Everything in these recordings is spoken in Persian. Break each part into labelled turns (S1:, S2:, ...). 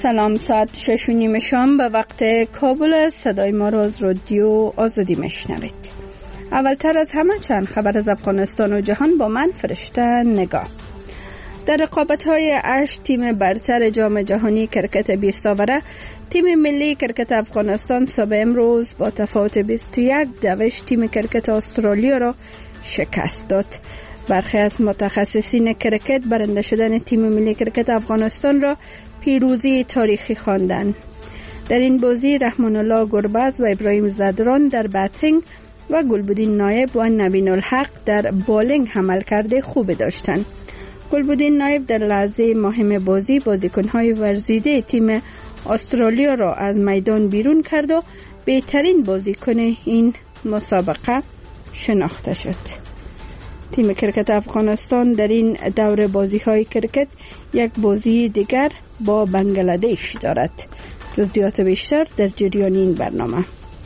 S1: سلام، ساعت 6:30 شام به وقت کابل است. صدای ما را از رادیو آزادی میشنوید. اولتر از همه چند خبر از افغانستان و جهان با من فرشته نگاه. در رقابت‌های 8 تیم برتر جام جهانی کرکت 20 آوره، تیم ملی کرکت افغانستان صبح امروز با تفاوت 21 دوش تیم کرکت استرالیا را شکست داد. برخی از متخصصین کرکت برنده شدن تیم ملی کرکت افغانستان را پیروزی تاریخی خواندند. در این بازی رحمان الله گربز و ابراهیم زدران در باتینگ و گلبدین نایب و نوین الحق در بالینگ عملکرد خوب داشتند. گلبدین نایب در لحظه مهم بازی بازیکن‌های ورزیده تیم استرالیا را از میدان بیرون کرد و بهترین بازیکن این مسابقه شناخته شد. تیم کرکت افغانستان در این دور بازی‌های کرکت یک بازی دیگر با بنگلادش دارد. جزئیات بیشتر در جریان این برنامه.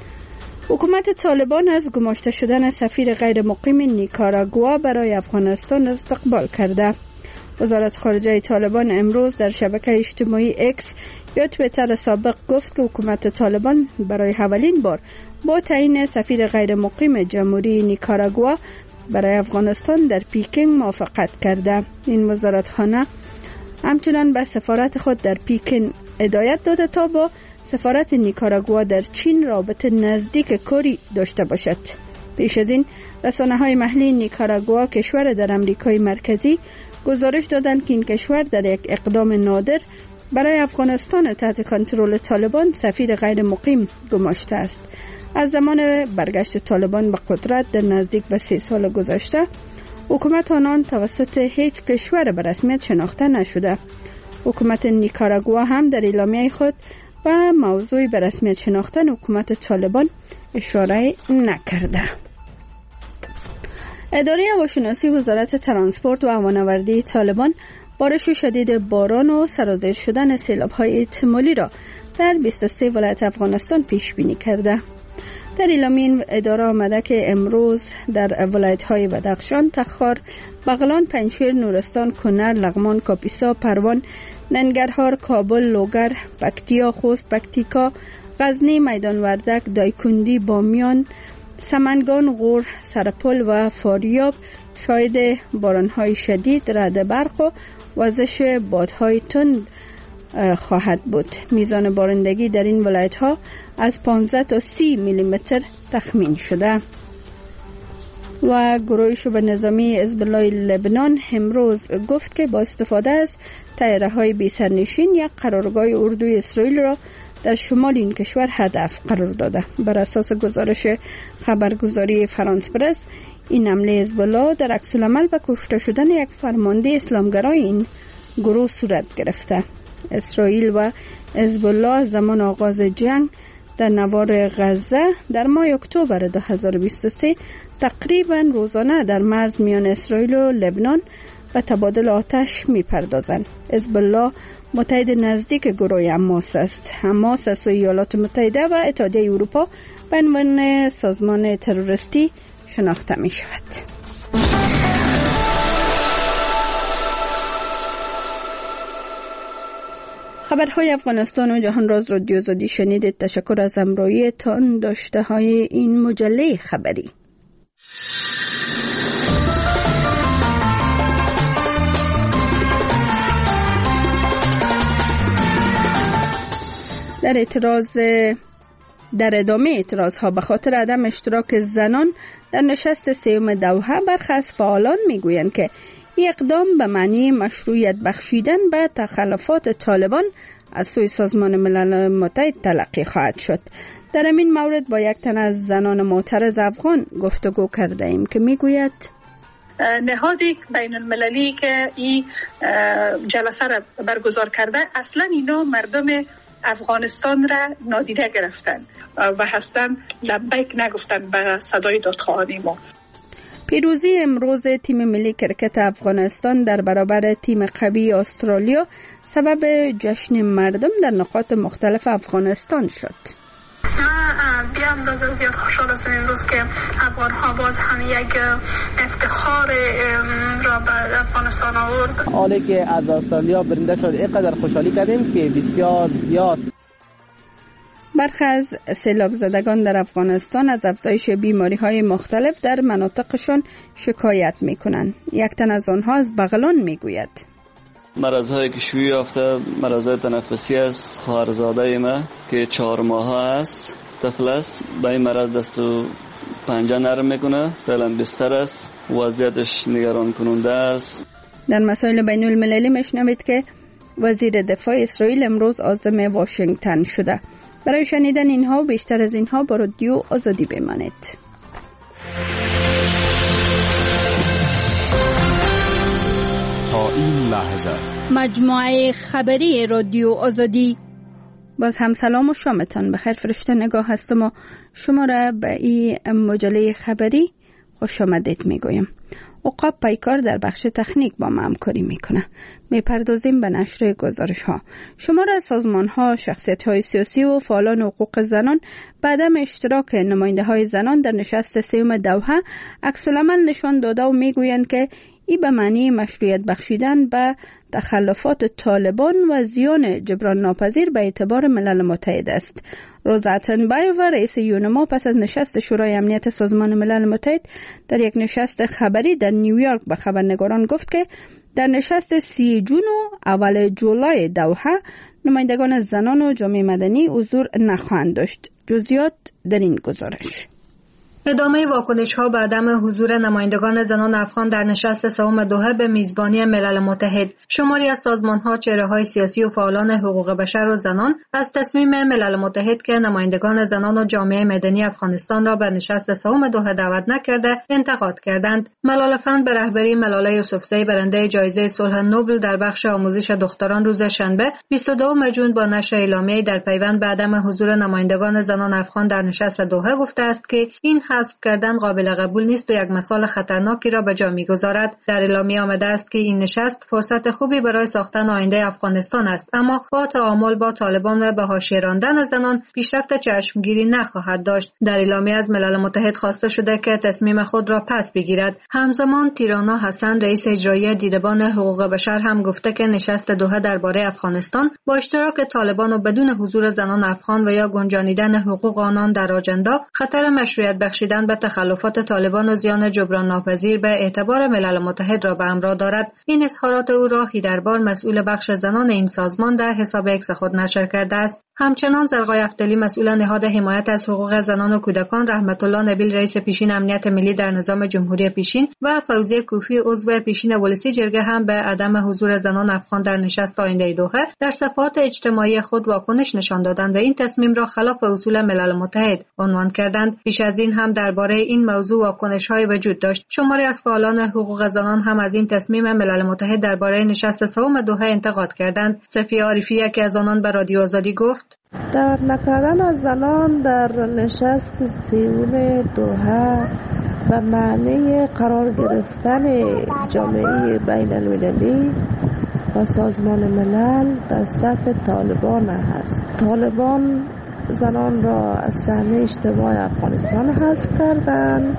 S1: حکومت طالبان از گماشته شدن سفیر غیر مقیم نیکاراگوا برای افغانستان استقبال کرده. وزارت خارجه طالبان امروز در شبکه اجتماعی اکس یا توییتر سابق گفت که حکومت طالبان برای اولین بار با تعیین سفیر غیر مقیم جمهوری نیکاراگوا برای افغانستان در پیکینگ موافقت کرده. این وزارتخانه همچنان به سفارت خود در پیکینگ هدایت داده تا با سفارت نیکاراگوا در چین رابطه نزدیک کاری داشته باشد. پیش از این رسانه‌های محلی نیکاراگوا کشور در امریکای مرکزی گزارش دادند که این کشور در یک اقدام نادر برای افغانستان تحت کنترل طالبان سفیر غیر مقیم گماشته است. از زمان برگشت طالبان به قدرت در نزدیک به 3 سال گذشته حکومت آنان توسط هیچ کشور به رسمیت شناخته نشده. حکومت نیکاراگوا هم در اعلامیه خود و موضوع به رسمیت شناختن حکومت طالبان اشاره نکرده. اداره هواشناسی وزارت ترانسپورت و هوانوردی طالبان بارش شدید باران و سرازیر شدن سیلاب‌های احتمالی را در 23 ولایت افغانستان پیش بینی کرده. در اعلامیه این اداره آمده که امروز در ولایت‌های بدخشان، تخار، بغلان، پنجشیر، نورستان، کنر، لغمان، کاپیسا، پروان، ننگرهار، کابل، لوگر، پکتیا، خوست، پکتیکا، غزنی، میدان وردک، دایکندی، بامیان، سمنگان، غور، سرپل و فاریاب شاهد باران‌های شدید، رعد برق و وزش بادهای تند خواهد بود. میزان بارندگی در این ولایت‌ها از 15 تا 30 میلیمتر تخمین شده. و گروه شبه نظامی حزب الله لبنان امروز گفت که با استفاده از طیاره‌های بی سرنشین یک قرارگاه اردوی اسرائیل را در شمال این کشور هدف قرار داده. بر اساس گزارش خبرگزاری فرانس پرس، این حمله حزب الله در عکس العمل به کشته شدن یک فرمانده اسلامگرای این گروه صورت گرفته. اسرائیل و حزب الله زمان آغاز جنگ در نوار غزه در ماه اکتبر 2023 تقریبا روزانه در مرز میان اسرائیل و لبنان به تبادل آتش می‌پردازند. حزب الله متحد نزدیک گروه حماس است. حماس از ایالات متحده و اتحادیه اروپا به عنوان سازمان تروریستی شناخته می‌شود. خبرهای افغانستان و جهان را از رادیو آزادی شنیدید. تشکر از همراهیتان. داشته های این مجله خبری. در ادامه اعتراض ها به خاطر عدم اشتراک زنان در نشست سوم دوحه، برخی از فعالان میگویند که این اقدام به معنی مشروعیت بخشیدن به تخلفات طالبان از سوی سازمان ملل متحد تلقی خواهد شد. در این مورد با یک تن از زنان معترض افغان گفتگو کرده ایم که میگوید
S2: نهاد بین المللی که این جلسه را برگزار کرده اصلا اینا مردم افغانستان را نادیده گرفتن و هستن لبیک نگفتن به صدای دادخواهان ما.
S1: پیروزی امروز تیم ملی کرکت افغانستان در برابر تیم قوی استرالیا سبب جشن مردم در نقاط مختلف افغانستان شد.
S3: من بی اندازه زیاد خوشحال هستم امروز که افغان ها باز هم یک افتخار را به افغانستان آورد.
S4: حالی که از استرالیا برنده شد اینقدر خوشحالی کردیم که بسیار زیاد.
S1: برخی از سیلاب زدگان در افغانستان از افزایش بیماری‌های مختلف در مناطقشان شکایت می‌کنند. یک تن از آنها از بغلان می‌گوید:
S5: مرض‌هایی که شیوع یافته مرض‌های تنفسی است. خواهرزاده ما که 4 ماه است، طفل است، به این مرض دست و پنجه نرم میکنه، فعلا بستر است، وضعیتش نگران کننده است.
S1: در مسائل بین المللی میشنوید که وزیر دفاع اسرائیل امروز عازم واشنگتن شده. برای شنیدن اینها و بیشتر از اینها با رادیو آزادی بمانید.
S6: تا این لحظه
S1: مجموعه خبری رادیو آزادی. باز هم سلام و شامتان بخیر. فرشته نگاه هستم و شما را به این مجله خبری خوش آمدید میگویم. عقاب پیکار در بخش تکنیک با ما همکاری میکنه. میپردازیم به نشر گزارش ها. شمار سازمان ها، شخصیت های سیاسی و فعالان حقوق زنان به عدم اشتراک نماینده های زنان در نشست سوم دوحه عکس العمل نشان داده و میگویند که این به معنی مشروعیت بخشیدن به تخلفات طالبان و زیان جبران ناپذیر به اعتبار ملل متحد است. روزا اتنبایووا رئیس یونما پس از نشست شورای امنیت سازمان ملل متحد در یک نشست خبری در نیویورک به خبرنگاران گفت که در نشست 30 جون و اول جولای دوحه نمایندگان زنان و جامعه مدنی حضور نخواهند داشت. جزئیات در این گزارش.
S7: ادامه واکنش‌ها به عدم حضور نمایندگان زنان افغان در نشست سوم دوحه به میزبانی ملل متحد. شماری از سازمان‌ها، چهره‌های سیاسی و فعالان حقوق بشر و زنان از تصمیم ملل متحد که نمایندگان زنان و جامعه مدنی افغانستان را به نشست سوم دوحه دعوت نکرده انتقاد کردند. ملال فند به رهبری ملاله یوسفزئی برنده جایزه صلح نوبل در بخش آموزش دختران روز شنبه 22 جون با نشر اعلامیه‌ای در پیوند به عدم حضور نمایندگان زنان افغان در نشست دوحه گفته است که این حذف کردن قابل قبول نیست و یک مثال خطرناکی را به جا می‌گذارد. در اعلامیه آمده است که این نشست فرصت خوبی برای ساختن آینده افغانستان است، اما با تعامل با طالبان و به حاشیه راندن زنان پیشرفت چشمگیری نخواهد داشت. در اعلامیه از ملل متحد خواسته شده که تصمیم خود را پس بگیرد. همزمان تیرانا حسن رئیس اجرایی دیدبان حقوق بشر هم گفته که نشست دوحه درباره افغانستان با اشتراک طالبان و بدون حضور زنان افغان و یا گنجانیدن حقوق آنان در آجندا خطر مشروعیت بخشیدن به تخلفات طالبان و زیان جبران ناپذیر به اعتبار ملل متحد را به همراه دارد. این اظهارات او را هیدربار مسئول بخش زنان این سازمان در حساب اکس خود نشر کرده است. همچنان زرقای افتلی مسئول نهاد حمایت از حقوق زنان و کودکان، رحمت الله نبیل رئیس پیشین امنیت ملی در نظام جمهوری پیشین و فوزیه کوفی عضو پیشین ولسی جرگه هم به عدم حضور زنان افغان در نشست آینده دوحه در صفحات اجتماعی خود واکنش نشان دادند و این تصمیم را خلاف اصول ملل متحد عنوان کردند. پیش از این هم درباره این موضوع واکنش‌های وجود داشت. شماری از فعالان حقوق زنان هم از این تصمیم ملل متحد درباره نشست سوم دوحه انتقاد کردند. صفیه عارفی یکی از آنان به رادیو آزادی گفت:
S8: دعوت نکردن از زنان در نشست سوم دوحه و معنی قرار گرفتن جامعه بین المللی و سازمان ملل در صف طالبان است. طالبان زنان را از صحنه اجتماع افغانستان حذف کردند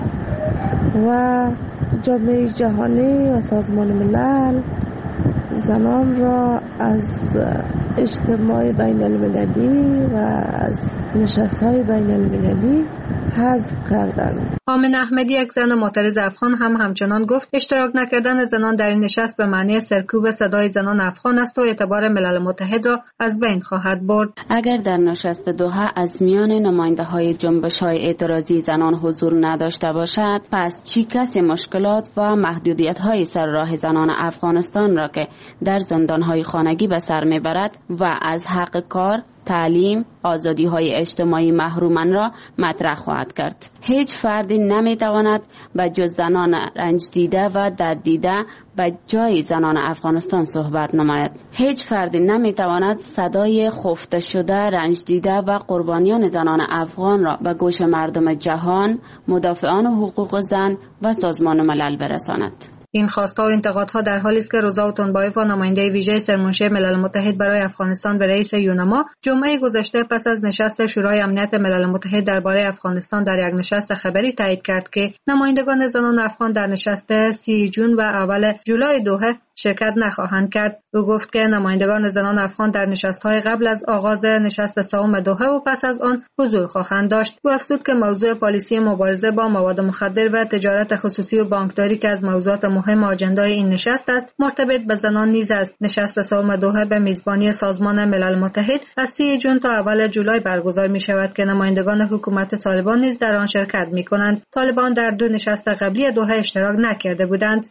S8: و جامعه جهانی و سازمان ملل زنان را از اجتماع بین المللی و از نشست‌های بین المللی حذف کردند.
S7: آمن احمدی یک زن معترض افغان هم همچنان گفت اشتراک نکردن زنان در این نشست به معنی سرکوب صدای زنان افغان است و اعتبار ملل متحد را از بین خواهد برد.
S9: اگر در نشست دوحه از میان نماینده‌های جنبش‌های اعتراضی زنان حضور نداشته باشد، پس چی کسی مشکلات و محدودیت‌های سر راه زنان افغانستان را که در زندان‌های خانگی به سر می‌برد و از حق کار، تعلیم، آزادی‌های اجتماعی محرومان را مطرح خواهد کرد. هیچ فردی نمی‌تواند به جز زنان رنج دیده و درد دیده به جای زنان افغانستان صحبت نماید. هیچ فردی نمی‌تواند صدای خفته شده، رنج دیده و قربانیان زنان افغان را به گوش مردم جهان، مدافعان حقوق زن و سازمان ملل برساند.
S7: این خواست‌ها و انتقادها در حالی است که رضا اوتونبایف و نماینده ویژه سرمنشی ملل متحد برای افغانستان به رئیس یونما جمعه گذشته پس از نشست شورای امنیت ملل متحد درباره افغانستان در یک نشست خبری تایید کرد که نمایندگان زنان افغان در نشست 30 جون و اول جولای دوحه شرکت نخواهند کرد. او گفت که نمایندگان زنان افغان در نشست‌های قبل از آغاز نشست سوم دوحه و پس از آن حضور خواهند داشت. او افزود که موضوع پالیسی مبارزه با مواد مخدر و تجارت خصوصی و بانکداری که از موضوعات مهم آجندای این نشست است، مرتبط به زنان نیز است. نشست سوم دوحه به میزبانی سازمان ملل متحد از 30 جون تا اول جولای برگزار می شود که نمایندگان حکومت طالبان نیز در آن شرکت می کنند. طالبان در 2 نشست قبلی دوحه اشتراک نکرده بودند.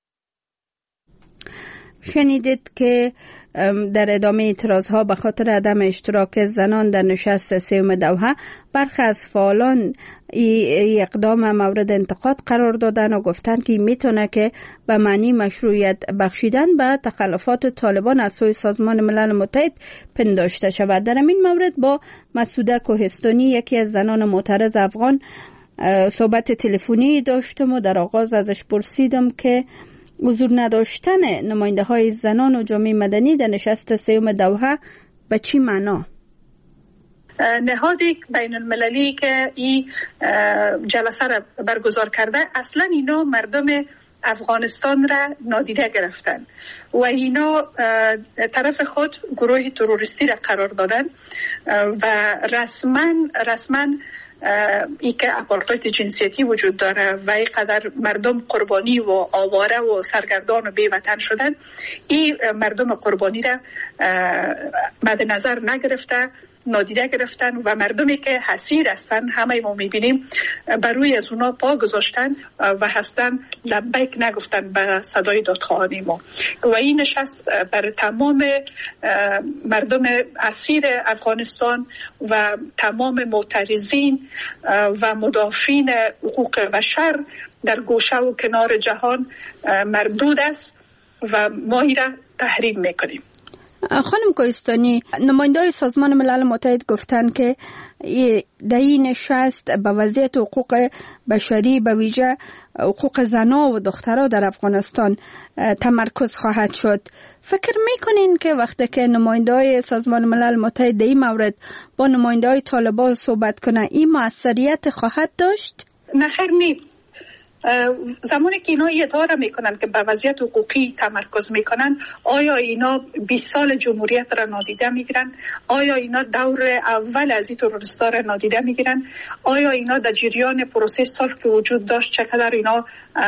S1: شنیدید که در ادامه اعتراضها به خاطر عدم اشتراک زنان در نشست سوم دوحه برخی از فعالان ای اقدام مورد انتقاد قرار دادن و گفتن که میتونه که به معنی مشروعیت بخشیدن به تخلفات طالبان از سوی سازمان ملل متحد پنداشته شود. در این مورد با مسعوده کوهستانی یکی از زنان معترض افغان صحبت تلفنی داشتم و در آغاز ازش پرسیدم که حضور نداشتن نماینده های زنان و جامعه مدنی در نشست سوم دوحه به چی معنا؟
S2: نهاد بین المللی که این جلسه را برگزار کرده اصلا اینا مردم افغانستان را نادیده گرفتن و اینا طرف خود گروه تروریستی را قرار دادن و رسما ای که اپارتاید جنسیتی وجود داره و اینقدر مردم قربانی و آواره و سرگردان و بی‌وطن شدن، این مردم قربانی را مد نظر نگرفته، نادیده گرفتن و مردمی که حسیر هستن همه ما میبینیم بر روی از اونا پا گذاشتن و هستن لبیک نگفتن به صدای دادخواهان ما. و این نشست بر تمام مردم اسیر افغانستان و تمام معترضین و مدافعین حقوق بشر در گوشه و کنار جهان مردود است و ما این را تحریم میکنیم.
S1: خانم کوهستانی، نماینده‌های سازمان ملل متحد گفتن که در این نشست به وضعیت حقوق بشری به ویژه حقوق زنان و دخترها در افغانستان تمرکز خواهد شد. فکر میکنین که وقتی که نماینده‌های سازمان ملل متحد در این مورد با نماینده‌های طالبان صحبت کنه این موثریت خواهد داشت؟
S2: نه خیر نی. زمانی که اینا ادعا میکنن که به وضعیت حقوقی تمرکز میکنن، آیا اینا 20 سال جمهوریت را نادیده میگیرن؟ آیا اینا دور اول از این تروریستا را نادیده میگیرن؟ آیا اینا در جریان پروسه صلح که وجود داشت چقدر اینا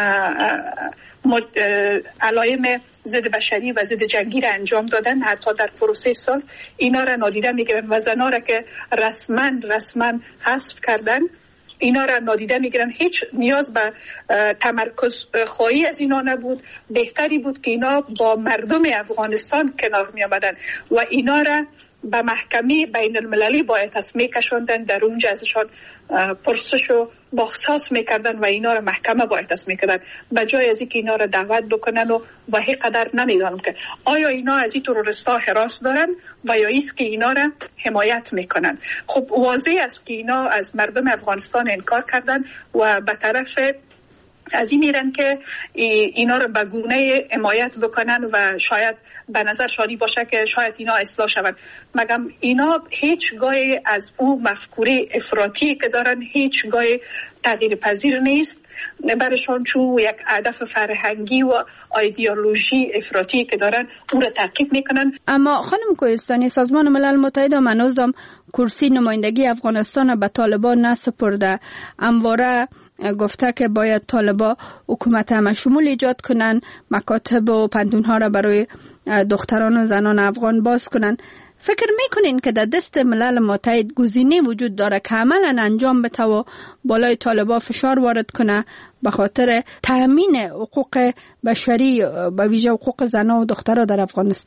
S2: علایم ضد بشری و ضد جنگی را انجام دادن؟ حتی در پروسه صلح اینا را نادیده میگیرن و زنا را که رسما حذف کردن اینا را نادیده میگیرن. هیچ نیاز به تمرکز خواهی از اینا نبود. بهتری بود که اینا با مردم افغانستان کنار می آمدن و اینا را به محکمه بین المللی باید تصمیم کشوندن، در اونجا ازشان پرسش و بحث میکردن و اینا را محکمه باید تصمیم کردن، به جای از اینکه اینا را دعوت بکنن و هیچ قدر نمیدانم که آیا اینا از این تروریستا هراس دارن و یا ایست که اینا را حمایت میکنن. خب واضح است که اینا از مردم افغانستان انکار کردن و به طرف از این میرن که اینا رو به گونه حمایت بکنن و شاید به نظر شانی باشه که شاید اینا اصلاح شون. مگم اینا هیچگاه از اون مفکوره افراطی که دارن هیچگاه تغییر پذیر نیست برشان، چون یک هدف فرهنگی و ایدئولوژی افراطی که دارن اون رو تعقیب میکنن.
S1: اما خانم کوهستانی، سازمان ملل متحد منوزم کرسی نمایندگی افغانستان به طالبان نسپرده، همواره گفته که باید طالبان حکومت همشمول ایجاد کنن، مکاتب و پنتونها را برای دختران و زنان افغان باز کنن. فکر میکنین که در دست ملل متحد گزینه وجود داره که عملا انجام بده و بالای طالبان فشار وارد کنه به خاطر تأمین حقوق بشری و ویژه حقوق زنان و دختران در افغانستان؟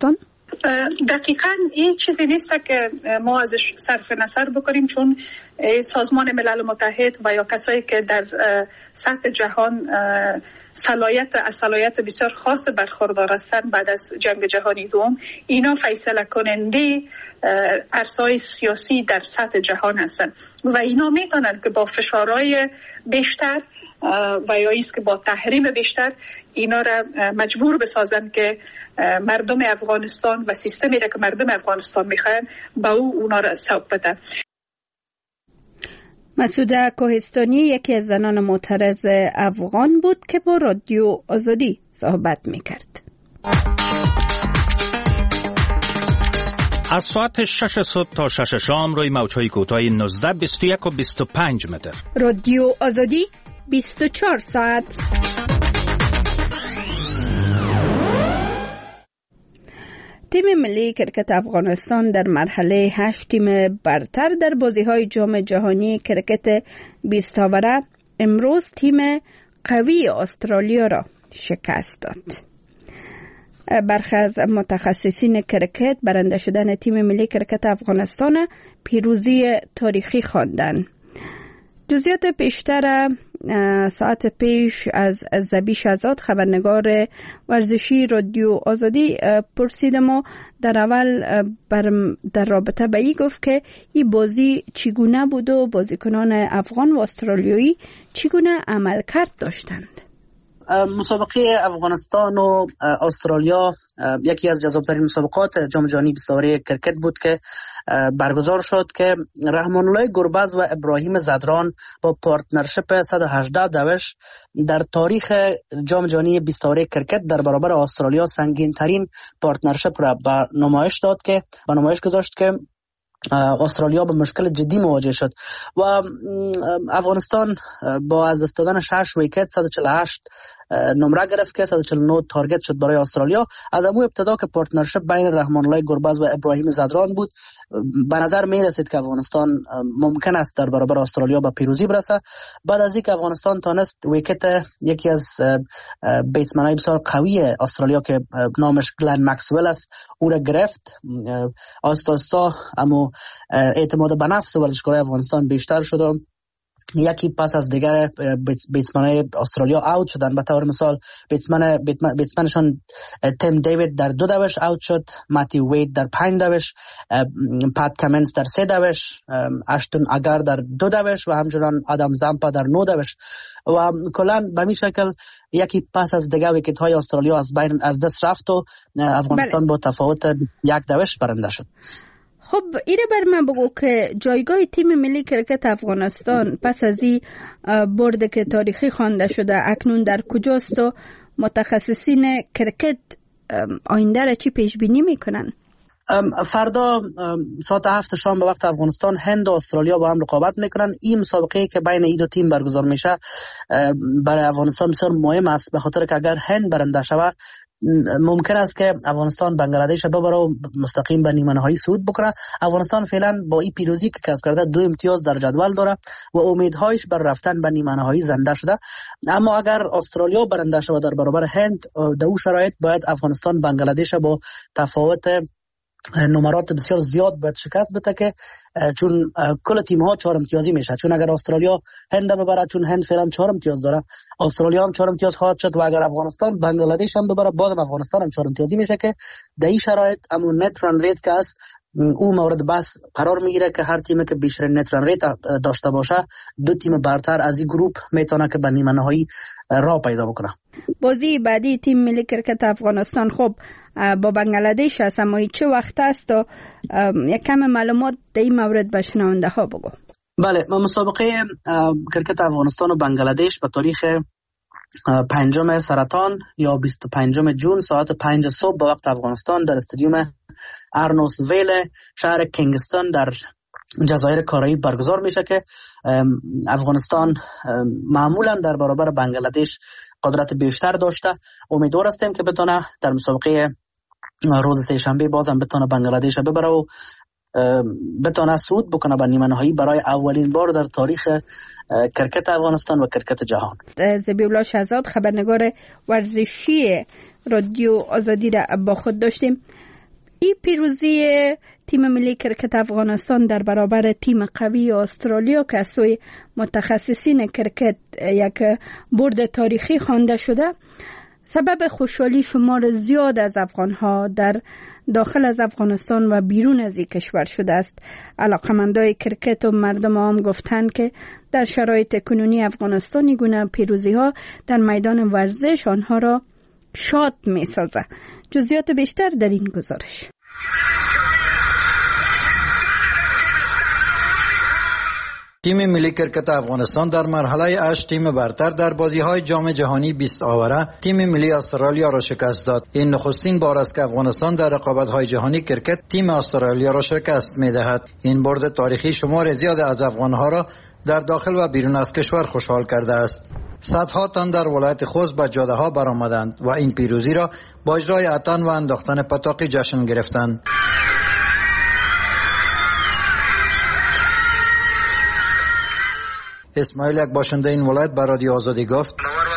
S2: دقیقاً این چیزی نیست که ما ازش صرف نظر بکنیم، چون سازمان ملل متحد و یا کسایی که در سطح جهان صلاحیت بسیار خاص برخوردار هستند بعد از جنگ جهانی دوم، اینا فیصله کننده عرصه‌های سیاسی در سطح جهان هستند و اینا میتونن که با فشارهای بیشتر و یا ایست که با تحریم بیشتر اینا را مجبور بسازن که مردم افغانستان و سیستمی را که مردم افغانستان میخوان با اونا را سوق بدن.
S1: مسعوده کوهستانی یکی از زنان معترض افغان بود که با رادیو آزادی صحبت میکرد.
S10: از ساعت 6 صبح تا 6 شام روی موج‌های کوتاه 19، 21 و 25 متر.
S1: رادیو آزادی 24 ساعت. تیم ملی کرکت افغانستان در مرحله 8 تیم برتر در بازی‌های جام جهانی کرکت 20 آوره امروز تیم قوی استرالیا را شکست داد. برخی از متخصصین کرکت برنده شدن تیم ملی کرکت افغانستان پیروزی تاریخی خواندند. جزئیات بیشتر ساعت پیش از زبیش آزاد خبرنگار ورزشی رادیو آزادی پرسیدم و در اول در رابطه به این گفت که این بازی چگونه بود و بازیکنان افغان و استرالیایی چگونه عملکرد داشتند.
S11: مسابقه افغانستان و استرالیا یکی از جذابترین مسابقات جام جهانی 20 آوره کرکت بود که برگزار شد که رحمان الله گربز و ابراهیم زدران با پارتنرشپ 118 دوش در تاریخ جام جهانی 20 آوره کرکت در برابر استرالیا سنگین ترین پارتنرشپ را به نمایش گذاشت که استرالیا به مشکل جدی مواجه شد و افغانستان با از دست دادن 6 ویکت 148 نمره گرفت که 149 تارگت شد برای استرالیا. از امو ابتدا که پارتنرشپ بین رحمان الله گربز و ابراهیم زدران بود، به نظر می رسید که افغانستان ممکن است در برابر استرالیا به پیروزی برسه. بعد از اینکه افغانستان تانست ویکت یکی از بیتسمن‌های بسیار قوی استرالیا که نامش گلن مکسول است او را گرفت، آستا اما اعتماد به نفس ورزشکارای افغانستان بیشتر شد و یکی پس از دیگر بیتسمن‌های استرالیا اوت شدن. به طور مثال بیتسمنشان تیم دیوید در 2 دوش اوت شد، ماتی وید در 5 دوش، پات کامنز در 3 دوش، اشتون اگر در 2 دوش و همچنان آدم زامپا در 9 دوش و کلا به این شکل یکی پس از دیگر ویکت های استرالیا از دست رفت و افغانستان با تفاوت 1 دوش برنده شد.
S1: خب ایره بر من بگو که جایگاه تیم ملی کرکت افغانستان پس از این برد که تاریخی خوانده شده اکنون در کجاست و متخصصین کرکت آینده را چی پیش بینی میکنن؟
S11: فردا ساعت 7 شام به وقت افغانستان هند و استرالیا با هم رقابت میکنن. این مسابقه که بین این دو تیم برگزار میشه برای افغانستان بسیار مهم است، به خاطر که اگر هند برنده شود ممکن است که افغانستان بنگلادش ببره و مستقیم به نیمه نهایی صعود بکنه. افغانستان فعلا با این پیروزی که کسب کرده 2 امتیاز در جدول داره و امیدهایش بر رفتن به نیمه نهایی زنده شده. اما اگر استرالیا برنده شود در برابر هند، در اون شرایط باید افغانستان بنگلادش با تفاوت نمرات بسیار زیاد باید شکست بده که چون کل تیم ها 4 امتیازی میشه، چون اگر استرالیا هند ببره، چون هند فعلا 4 امتیاز داره، استرالیا هم 4 امتیاز خواهد شد و اگر افغانستان بنگلادش هم ببره بازم افغانستان هم 4 امتیازی میشه که در این شرایط امون نت ران ریت که است او مورد بحث قرار میگیره که هر تیمی که بیشترین نت ران ریت داشته باشه 2 تیم برتر از این گروپ میتونه که به نیمه نهایی راه پیدا بکنه.
S1: بازی بعدی تیم ملی کرکت افغانستان خب با بنگلادش است، اما چه وقت است و یک کم معلومات در این مورد به شنونده ها بگو.
S11: بله، مسابقه کرکت افغانستان و بنگلادش به تاریخ 5 سرطان یا 25 جون ساعت 5 صبح به وقت افغانستان در استادیوم ارنوس ویل شهر کینگستون در جزایر کارائیب برگزار میشه که افغانستان معمولا در برابر بنگلادش قدرت بیشتر داشته. امیدوار هستیم که بتونه در مسابقه روز سه شنبه بازم بتونه بنگلادش ببره و بتونه صعود بکنه به نیمه نهایی برای اولین بار در تاریخ کرکت افغانستان و کرکت جهان.
S1: ذبیح شهزاد خبرنگار ورزشی رادیو آزادی را با خود داشتیم. این پیروزی تیم ملی کرکت افغانستان در برابر تیم قوی استرالیا که از سوی متخصصین کرکت یک برد تاریخی خوانده شده سبب خوشحالی شمار زیاد از افغانها در داخل از افغانستان و بیرون از این کشور شده است. علاقمندای کرکت و مردم عام گفتند که در شرایط کنونی افغانستان این گونه پیروزی ها در میدان ورزش آنها را شاد می سازه. جزئیات بیشتر در این گزارش.
S12: تیم ملی کرکت افغانستان در مرحله 8 تیم برتر در بازی‌های جام جهانی 20 آوره تیم ملی استرالیا را شکست داد. این نخستین بار است که افغانستان در رقابت‌های جهانی کرکت تیم استرالیا را شکست می‌دهد. این برد تاریخی شمار زیاد از افغان‌ها را در داخل و بیرون از کشور خوشحال کرده است. صدها تن در ولایت خوست به جاده‌ها برآمدند و این پیروزی را با اجرای اتن و انداختن پتاقی جشن گرفتند. اسماعیل یک باشنده این ولایت به رادیو آزادی گفت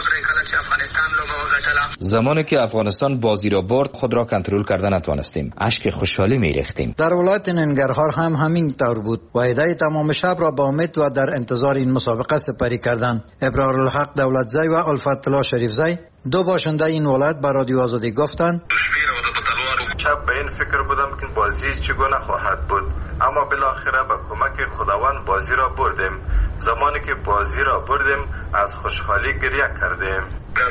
S13: زمانی که افغانستان بازی را برد خود را کنترل کرده نتوانستیم، اشک خوشحالی می‌ریختیم.
S12: در ولایت ننگرهار هم همین طور بود و عده تمام شب را با امید و در انتظار این مسابقه سپری کردند. ابرارالحق دولتزی و الفت الله شریفزی دو باشنده این ولایت به رادیو آزادی گفتند
S14: شب به این فکر بودم که بازی چگونه خواهد بود، اما بالاخره به کمک خداوند بازی را بردیم. زمانی که بازی را بردیم از خوشحالی گریه کردیم.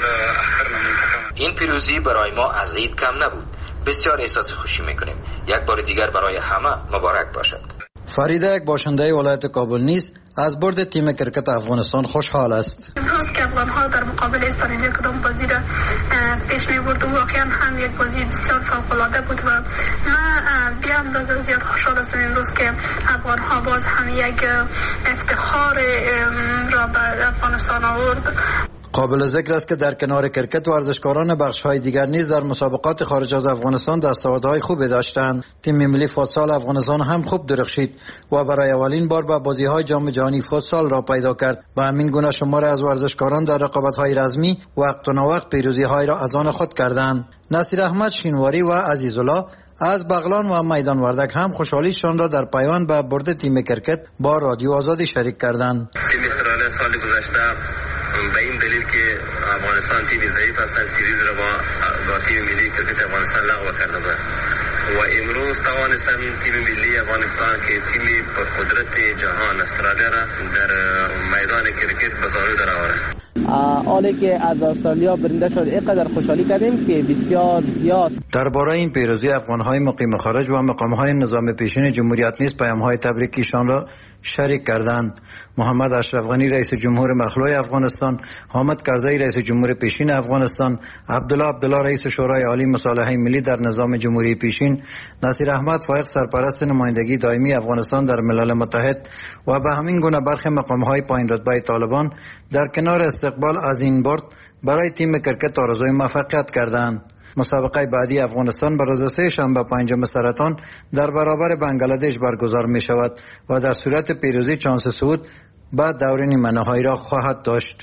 S13: این پیروزی برای ما از عید کم نبود. بسیار احساس خوشی میکنیم. یک بار دیگر برای همه مبارک باشد.
S12: فریده یک باشنده ولایت کابل نیز از برد تیم کرکت افغانستان خوشحال است.
S3: امروز که افغان‌ها در مقابل استرالیا کدام بازی را پیش می‌برد و واقعا هم یک بازی بسیار فوق‌العاده بود و من بی اندازه زیاد خوشحال هستم امروز که افغان‌ها باز هم یک افتخار را به افغانستان آورد.
S12: قابل ذکر است که در کنار کرکت ورزشکاران بخش‌های دیگر نیز در مسابقات خارج از افغانستان دستاوردهای خوبی داشتند. تیم ملی فوتسال افغانستان هم خوب درخشید و برای اولین بار به بازی‌های جام جهانی فوتسال را پیدا کرد. به همین گونه شمار از ورزشکاران در رقابت‌های رسمی وقت و ناوقت پیروزی‌های را از آن خود کردند. نصیر احمد شینواری و عزیزالله از بغلان و میدان وردک هم خوشحالیشان را در پیوند به برد تیم کرکت با رادیو آزادی شریک کردند.
S15: تیم اسرائیل سال گذشته به این دلیل که افغانستان تیم ضعیف است سریز را با تیم ملی کرکت افغانستان لغو کرده بود و امروز توانستم تیم ملی افغانستان که تیم پرقدرت جهان استرالیا را در میدان کرکت به زانو درآورد.
S4: حالی که از استرالیا برنده شد اینقدر خوشحالی کردیم که بسیار زیاد.
S12: درباره این پیروزی افغان‌های مقیم خارج و مقام‌های نظام پیشین جمهوریت نیز پیام‌های تبریکیشان را شریک کردند. محمد اشرف غنی رئیس جمهور مخلوع افغانستان، حامد کرزی رئیس جمهور پیشین افغانستان، عبدالله رئیس شورای عالی مصالحه ملی در نظام جمهوری پیشین، نصیر احمد فائق سرپرست نمایندگی دائمی افغانستان در ملل متحد و به همین گونه برخی مقام‌های پایین رتبه طالبان در کنار استقبال از این برد برای تیم کرکت آرزوی موفقیت کردند. مسابقه بعدی افغانستان به روز سه‌شنبه 5 سرطان در برابر بنگلادش برگزار می شود و در صورت پیروزی چانس صعود به دور نیمه نهایی را خواهد داشت.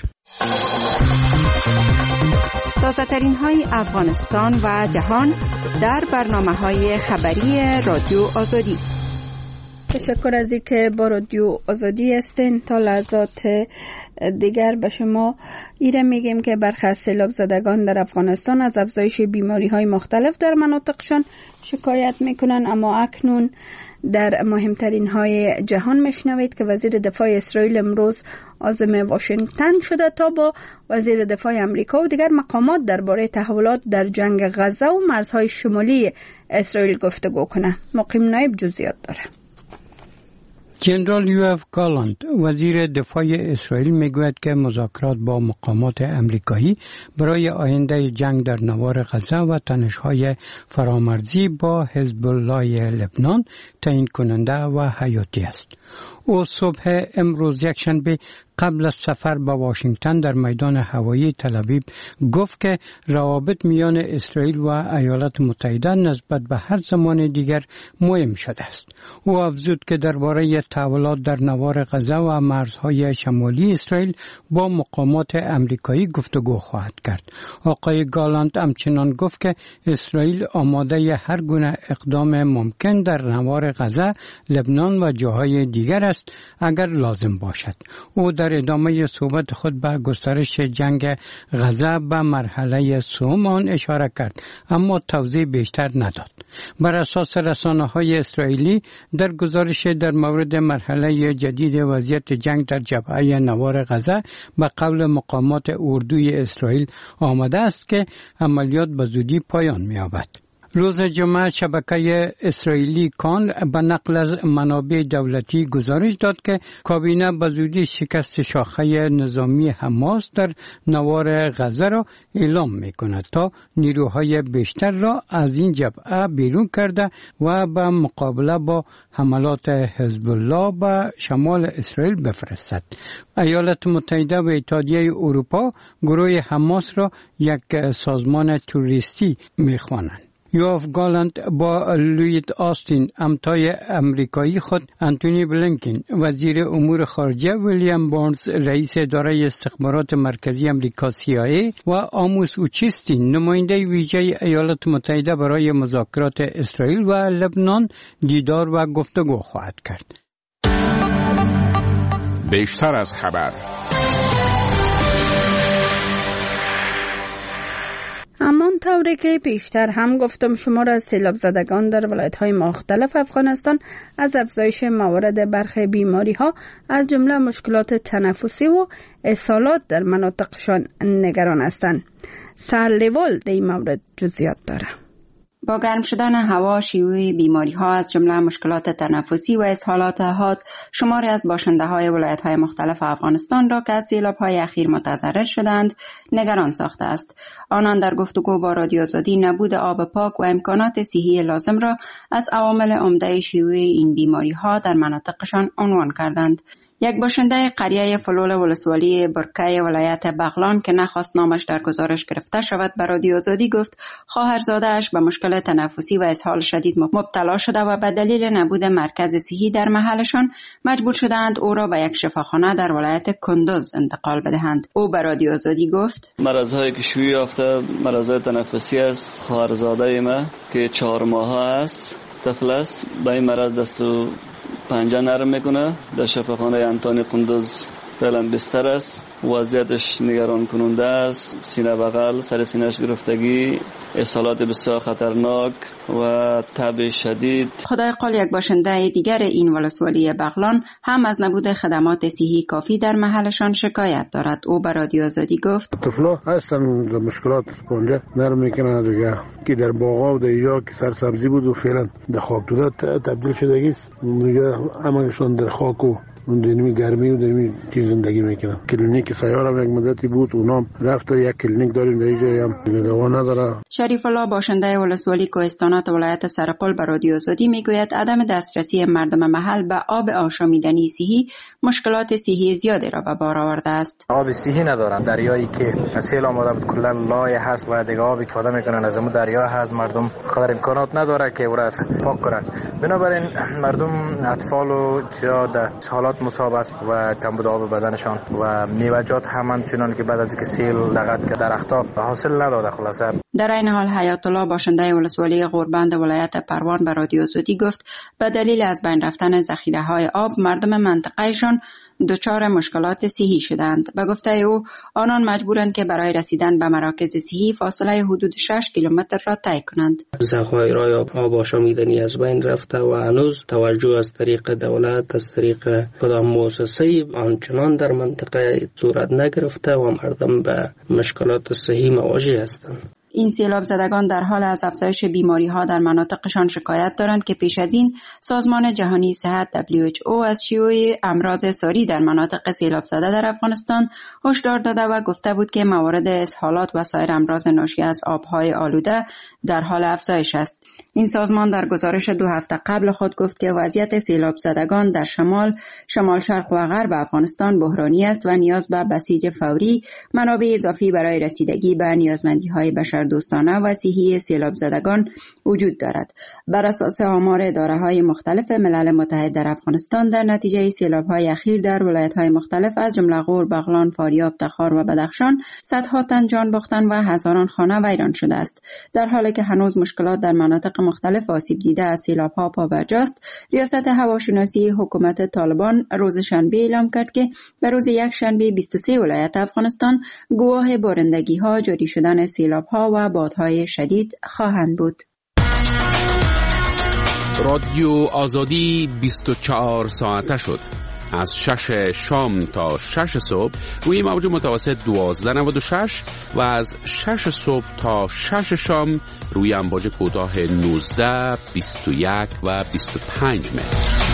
S1: تازه‌ترین های افغانستان و جهان در برنامه‌های خبری رادیو آزادی. تشکر از اینکه با رادیو آزادی هستین. تا لحظات دیگر به شما ایره میگیم که برخی از سیلاب زدگان در افغانستان از افزایش بیماری های مختلف در مناطقشان شکایت میکنن، اما اکنون در مهمترین های جهان میشنوید که وزیر دفاع اسرائیل امروز عازم واشنگتن شده تا با وزیر دفاع امریکا و دیگر مقامات درباره تحولات در جنگ غزه و مرزهای شمالی اسرائیل گفتگو کنه. مقیم نایب جزئیات داره.
S16: جنرال یوآف گالانت وزیر دفاع اسرائیل میگوید که مذاکرات با مقامات امریکایی برای آینده جنگ در نوار غزه و تنش‌های فرامرزی با حزب الله لبنان تعیین کننده و حیاتی است. او صبح امروز یکشنبه قبل از سفر به واشنگتن در میدان هوایی تل‌آویو گفت که روابط میان اسرائیل و ایالات متحده نسبت به هر زمان دیگر مهم شده است. او افزود که درباره تحولات در نوار غزه و مرزهای شمالی اسرائیل با مقامات امریکایی گفتگو خواهد کرد. آقای گالانت همچنان گفت که اسرائیل آماده هر گونه اقدام ممکن در نوار غزه، لبنان و جاهای دیگر است اگر لازم باشد. او در ادامه صحبت خود به گسترش جنگ غزه به مرحله سوم آن اشاره کرد، اما توضیح بیشتر نداد. بر اساس رسانه‌های اسرائیلی در گزارش در مورد مرحله جدید وضعیت جنگ در جبهه نوار غزه به قول مقامات اردوی اسرائیل آمده است که عملیات به زودی پایان می‌یابد. روز جمعه شبکه اسرائیلی کان به نقل از منابع دولتی گزارش داد که کابینه به زودی شکست شاخه نظامی حماس در نوار غزه را اعلام می‌کند تا نیروهای بیشتر را از این جبهه بیرون کرده و به مقابله با حملات حزب الله به شمال اسرائیل بفرستد. ایالات متحده و اتحادیه اروپا گروه حماس را یک سازمان تروریستی می‌خوانند. یوآف گالانت با لوید آستین همتای امریکایی خود، انتونی بلینکن وزیر امور خارجه، ویلیام بارنز رئیس اداره استخبارات مرکزی امریکا CIA و آموس اوچیستین نماینده ویژه ایالات متحده برای مذاکرات اسرائیل و لبنان دیدار و گفتگو خواهد کرد.
S6: بیشتر از خبر.
S1: همان طوری که بیشتر هم گفتم، شمار از سیلاب زدگان در ولایت‌های مختلف افغانستان از افزایش موارد برخی بیماری‌ها از جمله مشکلات تنفسی و اسهالات در مناطقشان نگران هستند. سرلیوال در این مورد جزئیات داره.
S17: با گرم شدن هوا، شیوع بیماری‌ها از جمله مشکلات تنفسی و اسهالات حاد شماری از باشنده‌های ولایت‌های مختلف افغانستان را که از سیلاب‌های اخیر متضرر شدند نگران ساخته است. آنان در گفتگو با رادیو آزادی نبود آب پاک و امکانات صحی لازم را از عوامل عمده شیوع این بیماری‌ها در مناطقشان عنوان کردند. یک باشنده قریه فلول ولسوالی برکه ولایت بغلان که نخواست نامش در گزارش گرفته شود به رادیو آزادی گفت خواهرزاده‌اش به مشکل تنفسی و اسهال شدید مبتلا شده و به دلیل نبود مرکز صحی در محلشان مجبور شدند او را به یک شفاخانه در ولایت کندوز انتقال بدهند. او به رادیو آزادی گفت
S5: مرض‌هایی که شیوع یافته مرض‌های تنفسی است. خواهرزاده ما که 4 ماه است طفل است، به این مرض دست و پنجه نرم میکنه. در شفاخانه انتانی قندوز فعلا بستر است. وضعیتش نگران کننده است. سینه بغل، سر سینه‌اش گرفتگی، اسهالات بسیار خطرناک و تب شدید.
S17: خدای قال یک باشنده دیگر این ولسوالی بغلان هم از نبود خدمات صحی کافی در محلشان شکایت دارد. او به رادیو آزادی گفت
S18: طفلا هستن مشکلات اونجا نرم میکنن دیگه که در باغا و در اینجا که سرسبزی بود و فعلا در خاکدوده تبدیل شده است دیگه، همشون در خاک و دنمی گرمی و دنمی چیز زندگی میکنن. کلینیک سیار هم یک مدتی بود، اونام رفت یک کلینیک داریم به اینجا هم دوا نداره.
S17: شریف الله باشنده ولسوالی کوهستانات ولایت سرپل به رادیو آزادی میگوید عدم دسترسی مردم محل به آب آشامیدنی صحی مشکلات صحی زیادی را به بار آورده است.
S19: آب صحی ندارن. دریایی که سیل آمده بود کلا لای هست و دیگه آب استفاده میکنن از اون دریا هست. مردم قدر امکانات نداره که او را پاک کنن. بنابراین مردم اطفال و در حالات مصاب است و کمبود آب بدنشان و میوه‌جات هم چنان که بعد از اینکه سیل لغت که درختها حاصل نداده. خلاصه
S17: در این حال حیات الله باشنده ولسوالی غوربند ولایت پروان به رادیو آزادی گفت به دلیل از بین رفتن ذخیره‌های آب مردم منطقهشان دچار مشکلات صحی شدند. به گفته او آنان مجبورند که برای رسیدن به مراکز صحی فاصله حدود 6 کیلومتر را طی کنند.
S20: ذخایر آب آشامیدنی از بین رفته و هنوز توجه از طریق دولت، از طریق کدام مؤسسه آنچنان در منطقه صورت نگرفته و مردم به مشکلات صحی مواجه هستند.
S17: این سیلاب زدگان در حال از افزایش بیماری ها در مناطقشان شکایت دارند که پیش از این سازمان جهانی صحت WHO از شیوع امراض ساری در مناطق سیلاب زده در افغانستان هشدار داده و گفته بود که موارد اسهالات و سایر امراض ناشی از آبهای آلوده در حال افزایش است. این سازمان در گزارش 2 هفته قبل خود گفت که وضعیت سیلاب زدگان در شمال شرق و غرب افغانستان بحرانی است و نیاز به بسیج فوری، منابع اضافی برای رسیدگی به نیازمندی‌های بشردوستانه و صحی سیلاب زدگان وجود دارد. بر اساس آمار اداره‌های مختلف ملل متحد در افغانستان در نتیجه سیلاب‌های اخیر در ولایت‌های مختلف از جمله غور، بغلان، فاریاب، تخار و بدخشان صدها تن جان باختند و هزاران خانه ویران شده است. در حالی که هنوز مشکلات در مناطق مختلف آسیب دیده از سیلاب‌ها پابرجاست، ریاست هواشناسی حکومت طالبان روز شنبه اعلام کرد که در روز یکشنبه 23 ولایت افغانستان گواه بارندگی‌ها، جاری شدن سیلاب‌ها و بادهای شدید خواهند بود.
S21: رادیو آزادی 24 ساعته شد. از 6 شام تا 6 صبح روی موج متوسط 1296 و از 6 صبح تا 6 شام روی امواج کوتاه 19، 21 و 25 متر.